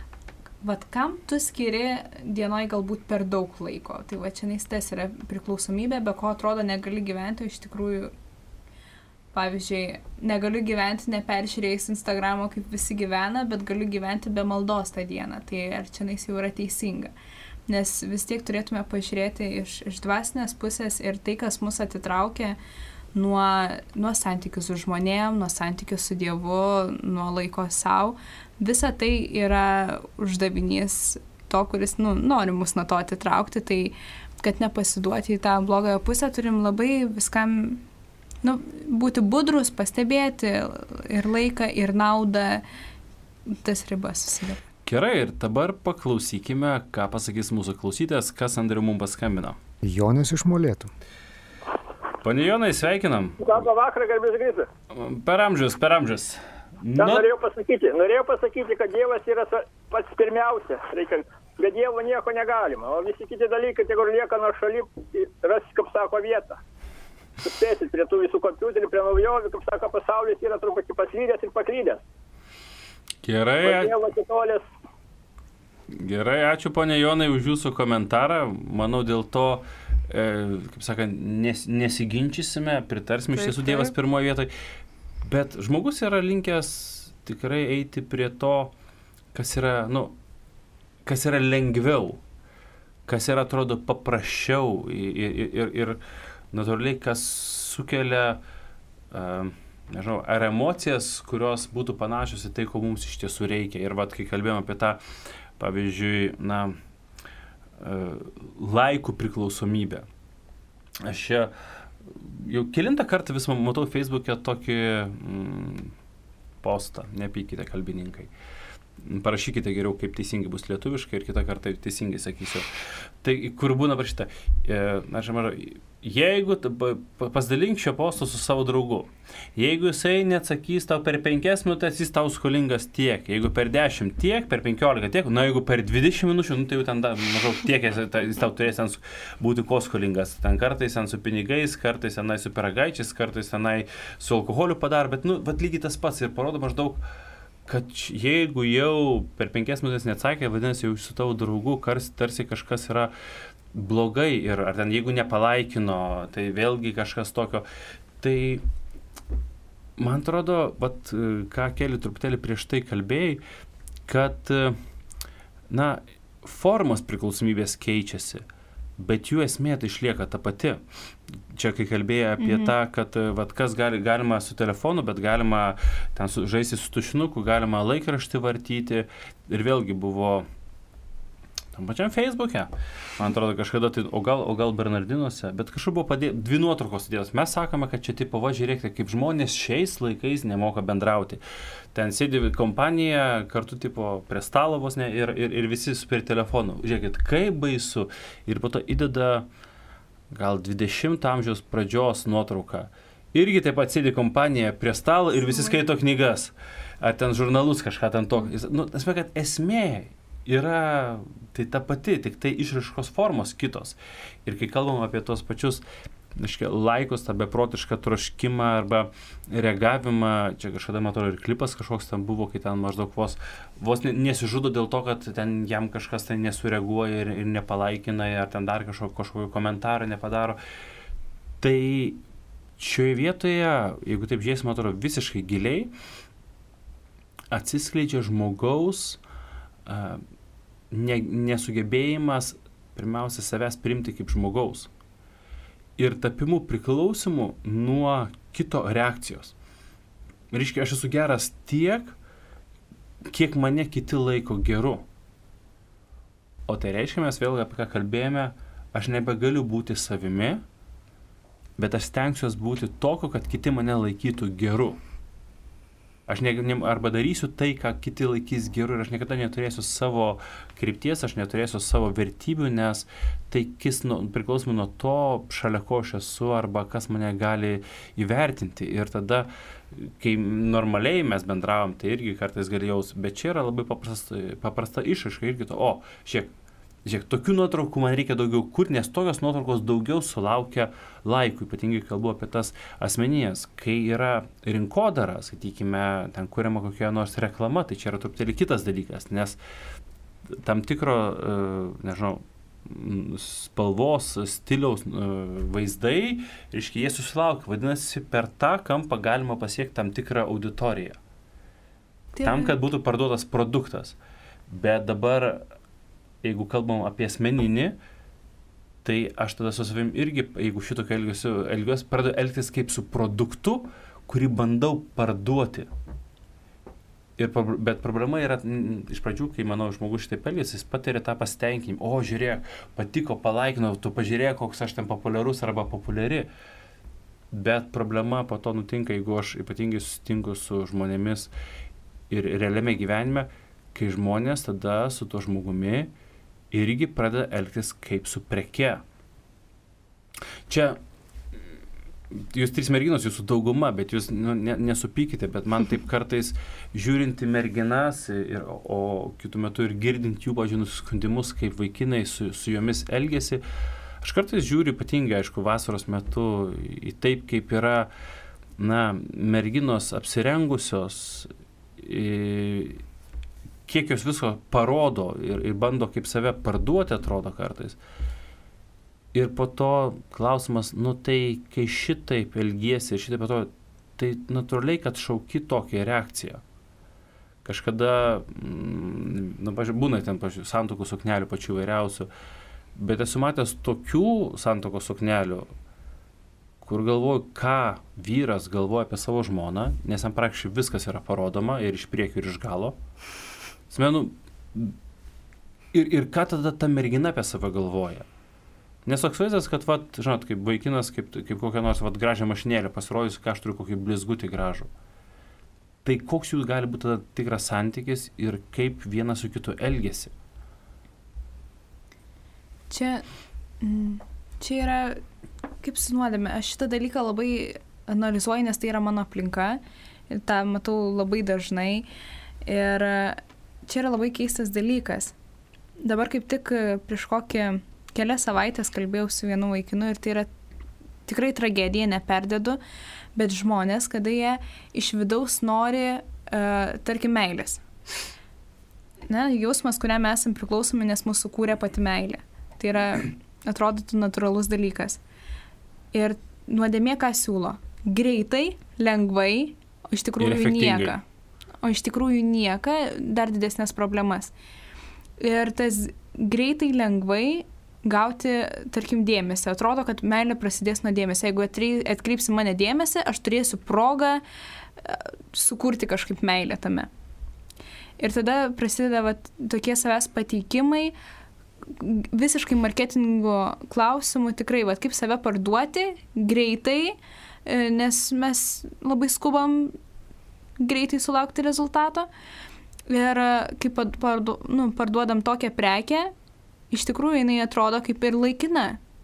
kam tu skiri dienoj galbūt per daug laiko. Tai čia tas yra priklausomybė, be ko atrodo negali gyventi, iš tikrųjų, pavyzdžiui, negaliu gyventi neperžiūrėjus Instagramo, kaip visi gyvena, bet galiu gyventi be maldos tą dieną. Tai ar čia jau yra teisinga? Nes vis tiek turėtume pažiūrėti iš dvasinės pusės ir tai, kas mus atitraukia nuo santykių su žmonėm, nuo santykių su Dievu, nuo laiko savo. Visa tai yra uždavinys to, kuris nori mus nuo to atitraukti, tai kad nepasiduoti į tą blogąją pusę, turim labai viskam būti budrus, pastebėti ir laiką, ir naudą, tas ribas susidėti. Gerai, ir dabar paklausykime, ką pasakys mūsų klausytojas, kas Andriu mums paskambino. Jonas iš Molėtų. Pane Jonai, sveikinam. Labą vakarą, garbės Kristus. Per amžius. Norėjau pasakyti, kad Dievas yra pats pirmiausia. Be Dievo nieko negalima, o visi kiti dalykai, kur lieka nuo šaly, rasi, kaip sako, vietą. Suspėsit prie tų visų kompiuterių, prie naujovių, kaip sako, pasaulis yra truputį paslydęs ir paklydęs. Gerai, ačiū, ponė Jonai, už jūsų komentarą. Manau, dėl to kaip sakant, nesiginčysime, pritarsime, iš tiesų Taip, Dievas taip. pirmoje vietoje, bet žmogus yra linkęs tikrai eiti prie to, kas yra lengviau, kas yra, atrodo, paprasčiau ir natūraliai, kas sukelia, nežinau, ar emocijas, kurios būtų panašios į tai, ko mums iš tiesų reikia. Ir vat, kai kalbėjome apie tą, pavyzdžiui, laikų priklausomybę. Aš čia jau kelintą kartą vis matau Facebook'e tokį postą, nepykite kalbininkai. Parašykite geriau, kaip teisingai bus lietuviškai ir kitą kartą teisingai sakysiu. Tai kur būna parašyta, jeigu pasidalink šio posto su savo draugu, jeigu jisai neatsakys tau per 5 minutės, jis tau skolingas tiek, jeigu per 10 tiek, per 15 tiek, jeigu per 20 minučių, tai jau ten maždaug tiek jis tau turės ten būti ko skolingas. Ten kartais ten su pinigais, kartais tenai su pyragaičiais, kartais tenai su alkoholiu padaro, bet lygiai tas pats ir parodo maždaug, kad jeigu jau per 5 minutės neatsakė, vadinasi, jau su tavo draugu tarsi kažkas yra blogai ir ar ten jeigu nepalaikino, tai vėlgi kažkas tokio. Tai man atrodo, ką Keli truputėlį prieš tai kalbėjai, kad formos priklausomybės keičiasi, bet jų esmė tai išlieka ta pati. Čia kai kalbėjai apie tą, kad kas galima su telefonu, bet galima ten žaisti su tušinuku, galima laikraštį vartyti ir vėlgi buvo tam pačiam Facebook'e, man atrodo kažkada, tai, o gal Bernardinuose, bet kažkur buvo 2 nuotraukos sudėtos. Mes sakome, kad čia tipo, žiūrėkite, kaip žmonės šiais laikais nemoka bendrauti. Ten sėdi kompanija kartu tipo prie stalo vos ne ir visi per telefonų. Žiūrėkit, kaip baisu. Ir po to įdeda gal 20 amžiaus pradžios nuotrauką. Irgi taip pat sėdi kompanija prie stalo ir visi skaito knygas. Ar ten žurnalus kažką ten tokio. Esmė, kad esmė yra tai ta pati, tik tai išraiškos formos kitos. Ir kai kalbam apie tos pačius laikus, tą beprotišką troškimą arba reagavimą, čia kažkada matau ir klipas kažkoks ten buvo, kai ten maždaug vos nesižudo dėl to, kad ten jam kažkas ten nesureaguoja ir nepalaikina, ar ten dar kažkokio komentarą nepadaro. Tai šioje vietoje, jeigu taip žiūrėsim, atrodo visiškai giliai, atsiskleidžia žmogaus nesugebėjimas pirmiausia savęs priimti kaip žmogaus ir tapimų priklausimų nuo kito reakcijos. Reiškia, aš esu geras tiek, kiek mane kiti laiko geru. O tai reiškia, mes vėl apie ką kalbėjome, aš nebegaliu būti savimi, bet aš stengsiuosi būti tokiu, kad kiti mane laikytų geru. Aš arba darysiu tai, ką kiti laikys geru ir aš niekada neturėsiu savo krypties, aš neturėsiu savo vertybių, nes tai priklausomai nuo to, šalia ko aš esu arba kas mane gali įvertinti. Ir tada, kai normaliai mes bendravom, tai irgi kartais gali jaus, bet čia yra labai paprasta išraiška irgi to, žiūrėk, tokių nuotraukų man reikia daugiau kurti, nes tokios nuotraukos daugiau sulaukia laikų, ypatingai kalbu apie tas asmenijas. Kai yra rinkodara, sakykime, ten kuriama kokia nors reklama, tai čia yra truputėlį kitas dalykas, nes tam tikro, spalvos, stiliaus vaizdai, reiškia, jie susilaukia, vadinasi, per tą kampą galima pasiekti tam tikrą auditoriją. Tam, kad būtų parduotas produktas. Bet dabar jeigu kalbam apie asmeninį, tai aš tada su savim irgi, jeigu šitokio elgiuosi, pradedu elgtis kaip su produktu, kurį bandau parduoti. Bet problema yra, iš pradžių, kai manau žmogus šitaip elgiasi, jis patiria tą pasitenkinimą. O, žiūrėk, patiko, palaikinau, tu pažiūrėk, koks aš ten populiarus arba populiari. Bet problema po to nutinka, jeigu aš ypatingai susitinku su žmonėmis ir realiame gyvenime, kai žmonės tada su tuo žmogumi irgi pradeda elgtis kaip su preke. Čia jūs 3 merginos, jūsų dauguma, bet jūs nesupykite, bet man taip kartais žiūrinti merginas, o kitų metų ir girdint jų nusiskundimus, kaip vaikinai su jomis elgesi, aš kartais žiūriu ypatingai, aišku, vasaros metu į taip, kaip yra merginos apsirengusios, kiek jos viso parodo ir bando kaip save parduoti, atrodo kartais. Ir po to klausimas, nu tai kai šitaip elgiesi ir šitaip atrodo, tai natūraliai, kad šauki tokią reakciją. Kažkada, būna ten, santokų suknelių pačių vairiausių, bet esu matęs tokių santokos suknelių, kur galvoju, ką vyras galvoja apie savo žmoną, nes jam praktiškai viskas yra parodoma ir iš priekio ir iš galo. Smenu, ir ką tada ta mergina apie save galvoja. Nes toks vaizdas, kad, žinot, kaip vaikinas, kaip kokią nors gražią mašinėlę pasirodys, ką aš turiu kokį blizgutį gražų. Tai koks jų gali būti tada tikras santykis ir kaip vienas su kitu elgiasi? Čia yra, kaip su nuodėme, aš šitą dalyką labai analizuoju, nes tai yra mano aplinka ir tą matau labai dažnai. Ir čia yra labai keistas dalykas. Dabar kaip tik prieš kelias savaitės kalbėjau su vienu vaikinu ir tai yra tikrai tragedija, neperdedu, bet žmonės, kada jie iš vidaus nori, tarkim, meilės. Ne, jausmas, kuriam esam priklausomi, nes mūsų kūrė pati meilė. Tai yra, atrodytų, natūralus dalykas. Ir nuodėmė ką siūlo? Greitai, lengvai, o iš tikrųjų nieka. O iš tikrųjų nieka, dar didesnės problemas. Ir tas greitai, lengvai gauti, tarkim, dėmesį. Atrodo, kad meilė prasidės nuo dėmesio. Jeigu atkreipsi mane dėmesį, aš turėsiu progą sukurti kažkaip meilę tame. Ir tada prasideda tokie savęs pateikimai, visiškai marketingo klausimų, tikrai, kaip save parduoti greitai, nes mes labai skubam greitai sulaukti rezultato. Ir kai parduodam tokią prekę, iš tikrųjų jinai atrodo kaip ir laikina.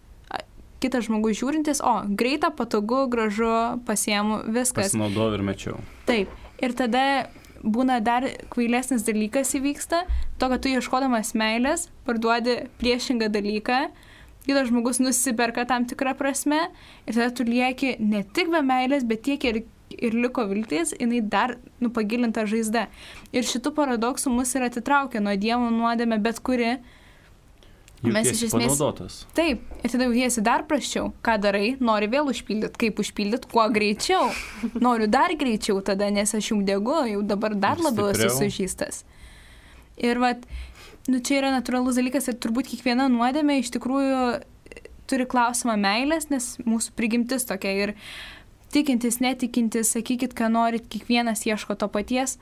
Kitas žmogus žiūrintis, greita, patogu, gražu, pasiemu, viskas. Pasinaudojau ir mečiau. Taip. Ir tada būna dar kvailesnis dalykas įvyksta, to, kad tu ieškodamas meilės, parduodi priešingą dalyką, kitas žmogus nusiperka tam tikrą prasme ir tada tu lieki ne tik be meilės, bet tiek ir liko viltis, jinai dar pagilinta žaizda. Ir šitų paradoksų mus ir atitraukia nuo Dievo nuodėmė bet kuri. Mes iš esmės panaudotas. Taip, ir tada jautiesi dar prasčiau. Ką darai? Nori vėl užpildyti. Kaip užpildyti? Kuo greičiau. Noriu dar greičiau tada, nes aš jau degu, jau dabar dar labiau esu sužeistas. Ir čia yra natūralus dalykas ir turbūt kiekviena nuodėmė iš tikrųjų turi klausimą meilės, nes mūsų prigimtis tokia ir tikintis, netikintis, sakykit, ką norit, kiekvienas ieško to paties.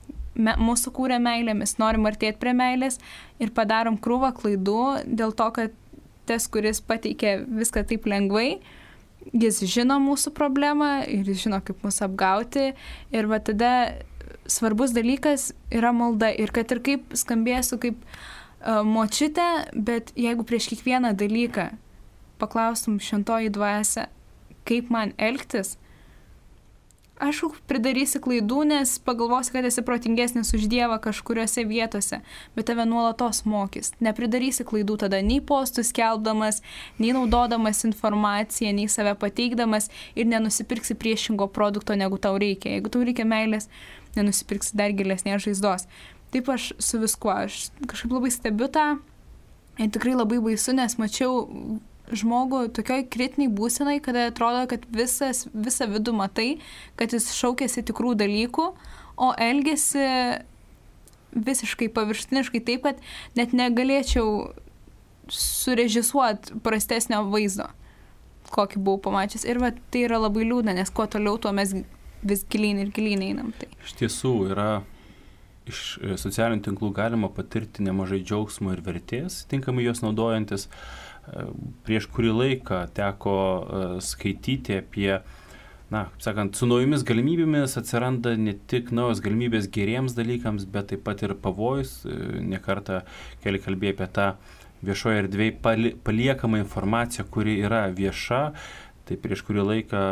Mūsų kūrė meilė, mes norim artėti prie meilės ir padarom krūvą klaidų dėl to, kad tas, kuris pateikė viską taip lengvai, jis žino mūsų problemą ir jis žino, kaip mus apgauti. Ir tada svarbus dalykas yra malda. Ir kad ir kaip skambėsiu kaip močiutė, bet jeigu prieš kiekvieną dalyką paklaustum šventoji dvasia, kaip man elgtis, aišku, pridarysi klaidų, nes pagalvosi, kad esi protingesnis už Dievą kažkuriuose vietose, bet tave nuolatos mokys. Nepridarysi klaidų tada nei postų skelbdamas, nei naudodamas informaciją, nei save pateikdamas ir nenusipirksi priešingo produkto, negu tau reikia. Jeigu tau reikia meilės, nenusipirksi dar gilesnės žaizdos. Taip aš su viskuo, aš kažkaip labai stebiu tą ir tikrai labai baisu, nes mačiau žmogų tokioj kritiniai būsenai, kada atrodo, kad visą vidų matai, kad jis šaukėsi tikrų dalykų, o elgėsi visiškai paviršutiniškai taip, kad net negalėčiau surežisuoti prastesnio vaizdo, kokį buvau pamačius. Ir tai yra labai liūdna, nes kuo toliau, tuo mes vis gilyn ir gilyn einam. Tai. Iš tiesų yra iš socialinių tinklų galima patirti nemažai džiaugsmo ir vertės, tinkamai juos naudojantis. Prieš kurį laiką teko skaityti apie, kaip sakant, su naujomis galimybėmis atsiranda ne tik naujos galimybės geriems dalykams, bet taip pat ir pavojus. Nekartą keli kalbėjo apie tą viešoje erdvėje paliekamą informaciją, kuri yra vieša. Tai prieš kurį laiką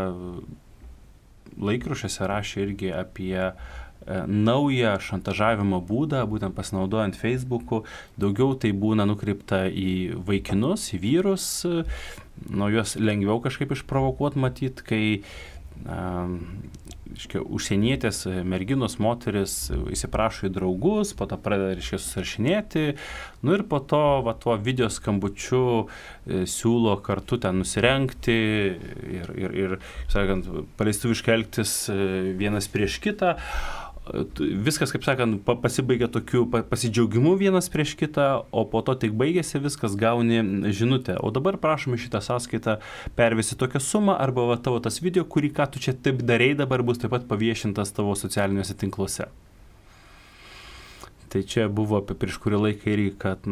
laikraščiuose rašė irgi apie naują šantažavimo būdą, būtent pasinaudojant Facebook'u. Daugiau tai būna nukreipta į vaikinus, į vyrus, juos lengviau kažkaip išprovokuoti, matyt, kai užsienietės, merginos, moteris įsiprašo į draugus, po to pradeda, susirašinėti, ir po to tuo video skambučiu siūlo kartu ten nusirengti ir sakant, paleistuviškai elgtis vienas prieš kitą. Viskas, kaip sakant, pasibaigia tokiu pasidžiaugimu vienas prieš kitą, o po to tik baigėsi viskas, gauni žinutę. O dabar prašome šitą sąskaitą pervesti tokią sumą, arba tavo tas video, kurį ką tu čia taip darei, dabar bus taip pat paviešintas tavo socialiniuose tinkluose. Tai čia buvo apie prieš kurį laiką irgi, kad,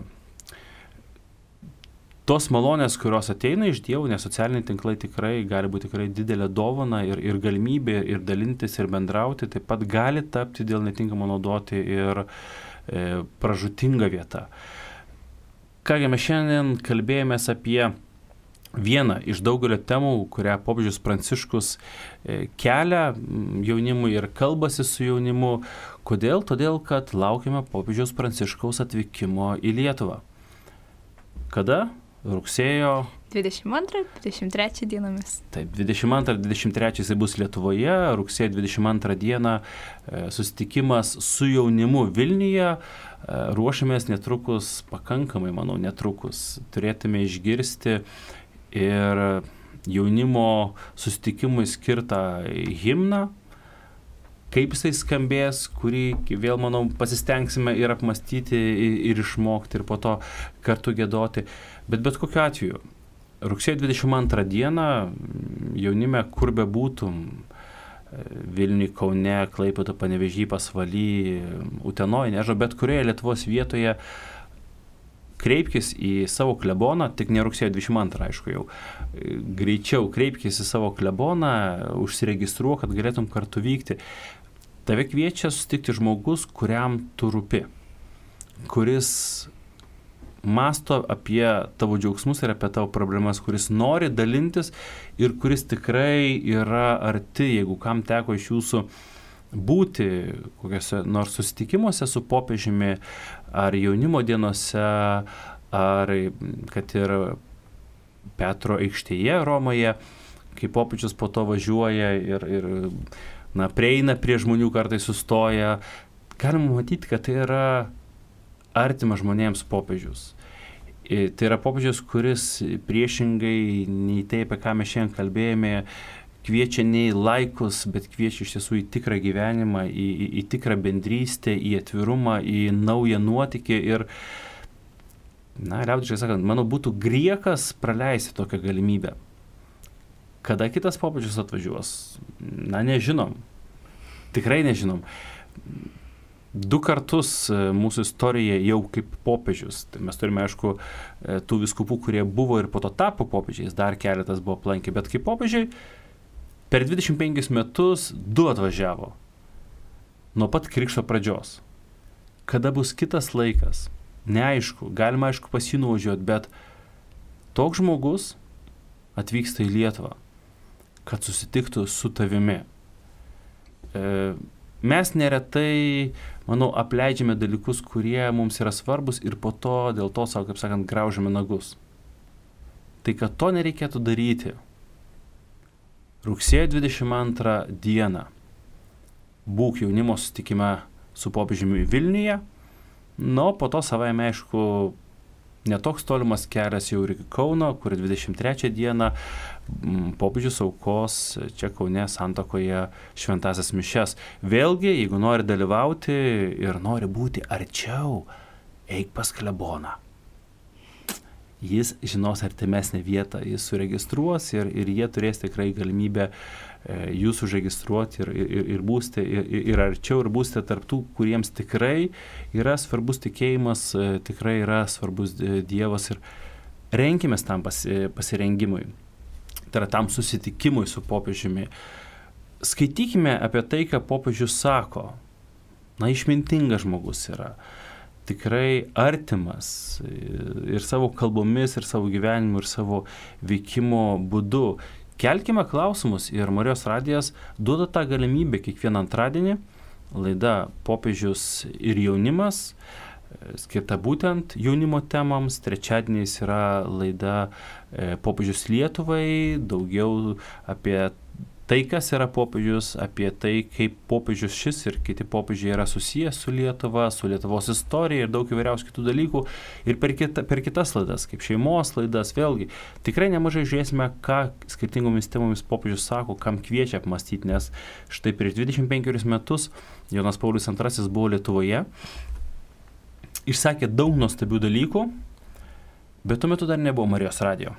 tos malonės, kurios ateina iš Dievo, nes socialiniai tinklai tikrai gali būti tikrai didelė dovana ir galimybė ir dalintis ir bendrauti, taip pat gali tapti dėl netinkamo naudoti ir pražūtinga vieta. Kągi, mes šiandien kalbėjomės apie vieną iš daugelio temų, kurią popiežius Pranciškus kelia jaunimui ir kalbasi su jaunimu. Kodėl? Todėl, kad laukiame popiežiaus Pranciškaus atvykimo į Lietuvą. Kada? Rugsėjo 22-23 dienomis. Taip, 22-23 jisai bus Lietuvoje, rugsėjo 22 dieną susitikimas su jaunimu Vilniuje. Ruošiamės netrukus, pakankamai, manau, netrukus turėtume išgirsti ir jaunimo susitikimui skirtą himną, kaip jisai skambės, kurį vėl, manau, pasistengsime ir apmastyti, ir išmokti, ir po to kartu giedoti. Bet kokiu atveju, rugsėjo 22 dieną jaunime, kur be būtum, Vilniuje, Kaune, Klaipėdoje, Panevėžyje, Pasvaly, Utenoje, nežinau, bet kurioje Lietuvos vietoje, kreipkis į savo kleboną, tik ne rugsėjo 22, aišku jau, greičiau kreipkis į savo kleboną, užsiregistruok, kad galėtum kartu vykti. Tave kviečia susitikti žmogus, kuriam tu rūpi, kuris masto apie tavo džiaugsmus ir apie tavo problemas, kuris nori dalintis ir kuris tikrai yra arti, jeigu kam teko iš jūsų būti kokiuose nors susitikimuose su popiežiumi, ar jaunimo dienose, ar kad ir Petro aikštėje Romoje, kai popiežius po to važiuoja ir prieina prie žmonių, kartais sustoja, galima matyti, kad tai yra artimas žmonėms popiežius. Tai yra popiežius, kuris priešingai nei tai, apie ką mes šiandien kalbėjome, kviečia ne į laikus, bet kviečia iš tiesų į tikrą gyvenimą, į tikrą bendrystę, į atvirumą, į naują nuotykį. Ir, liaudiškai sakant, manau, būtų griekas praleisti tokią galimybę. Kada kitas popiežius atvažiuos? Nežinom. Tikrai nežinom. 2 kartus mūsų istorija jau kaip popiežius. Tai mes turime, aišku, tų vyskupų, kurie buvo ir po to tapo popiežiais, dar keletas buvo aplankę, bet kaip popiežiai per 25 metus 2 atvažiavo. Nuo pat krikšto pradžios. Kada bus kitas laikas? Neaišku. Galima, aišku, pas jį nuvažiuoti, bet toks žmogus atvyksta į Lietuvą, kad susitiktų su tavimi. Mes neretai, manau, apleidžiame dalykus, kurie mums yra svarbus ir po to dėl to, savo, kaip sakant, graužiame nagus. Tai, kad to nereikėtų daryti, rugsėjo 22 dieną būk jaunimo susitikime su popiežiumi Vilniuje, po to savaime, aišku, netoks tolimas kelias jau ir iki Kauno, kur 23 dieną popiežius aukos čia Kaune Santuokoje šventąsias mišias. Vėlgi, jeigu nori dalyvauti ir nori būti arčiau, eik pas kleboną. Jis žinos artimesnę vietą, jis suregistruos ir jie turės tikrai galimybę jūs užregistruoti ir būsite ir arčiau, ir būsite tarptų, kuriems tikrai yra svarbus tikėjimas, tikrai yra svarbus Dievas ir renkimės tam pasirengimui, tai yra tam susitikimui su popiežiumi. Skaitykime apie tai, ką popiežius sako. Išmintingas žmogus yra, tikrai artimas ir savo kalbomis, ir savo gyvenimu, ir savo veikimo būdu. Kelkime klausimus ir Marijos radijas duoda tą galimybę kiekvieną antradienį. Laida Popiežius ir jaunimas, skirta būtent jaunimo temams. Trečiadieniais yra laida Popiežius Lietuvai, daugiau apie tai, kas yra popiežius, apie tai, kaip popiežius šis ir kiti popiežiai yra susijęs su Lietuva, su Lietuvos istorija ir daug įvairiausių kitų dalykų. Ir per kitas laidas, kaip šeimos laidas, vėlgi, tikrai nemažai žiūrėsime, ką skirtingomis temomis popiežius sako, kam kviečia apmastyti, nes štai prieš 25 metus Jonas Paulius II buvo Lietuvoje, išsakė daug nuostabių dalykų, bet tuo metu dar nebuvo Marijos radijo.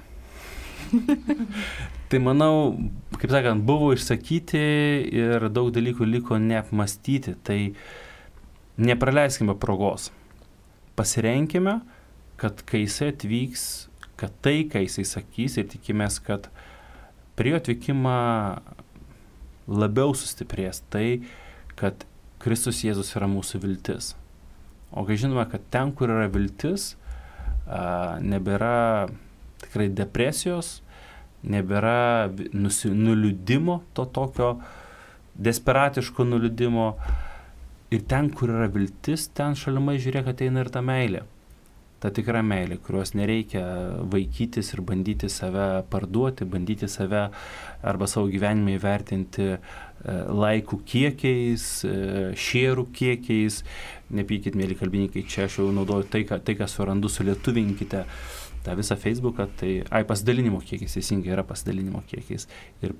Tai manau, kaip sakant, buvo išsakyti ir daug dalykų liko neapmastyti, tai nepraleiskime progos. Pasirenkime, kad kai jisai atvyks, kad tai, kai jisai sakys, ir tikimės, kad prie jo atvykimą labiau sustiprės tai, kad Kristus Jėzus yra mūsų viltis. O kai žinome, kad ten, kur yra viltis, nebėra tikrai depresijos, nebėra nuliūdimo, to tokio desperatiško nuliūdimo. Ir ten, kur yra viltis, ten šalimai žiūrėk ateina ir ta meilė. Ta tikra meilė, kurios nereikia vaikytis ir bandyti save parduoti, bandyti save arba savo gyvenime įvertinti laikų kiekiais, šėrų kiekiais. Nepykit, mėly kalbininkai, čia aš jau naudoju tai, ką surandu, sulietuvinkite tą visą Facebooką, tai pasidalinimo kiekiais, teisingai yra pasidalinimo kiekiais ir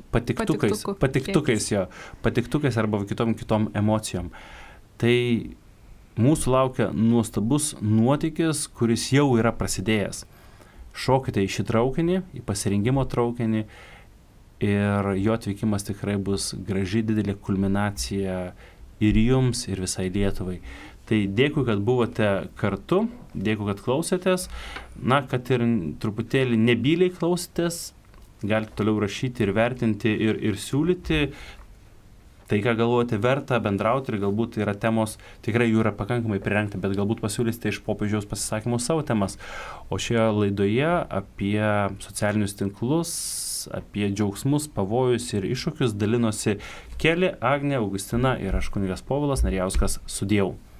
patiktukais arba kitom emocijom. Tai mūsų laukia nuostabus nuotykis, kuris jau yra prasidėjęs. Šokite į šį traukinį, į pasirinkimo traukinį ir jo atvykimas tikrai bus graži didelė kulminacija ir jums, ir visai Lietuvai. Tai dėkui, kad buvote kartu, dėkui, kad klausėtės. Na, kad ir truputėlį nebyliai klausėtės, galite toliau rašyti ir vertinti ir siūlyti. Tai, ką galvojate, verta bendrauti ir galbūt yra temos, tikrai jų yra pakankamai prirengta, bet galbūt pasiūlysite iš popiežiaus pasisakymų savo temas. O šioje laidoje apie socialinius tinklus, apie džiaugsmus, pavojus ir iššūkius dalinosi Kelė, Agnė, Augustina ir aš kunigas Povilas Narijauskas. Sudieu.